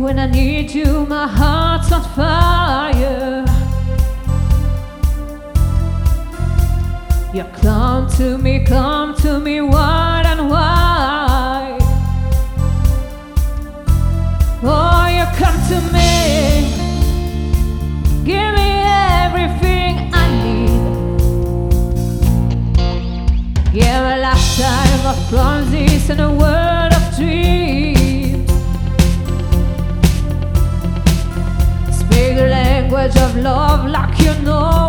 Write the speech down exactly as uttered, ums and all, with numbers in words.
When I need you, my heart's on fire. You come to me, come to me wide and wide. Oh, you come to me, give me everything I need. Give a lifetime of promises and a world of dreams. Speak the language of love like you know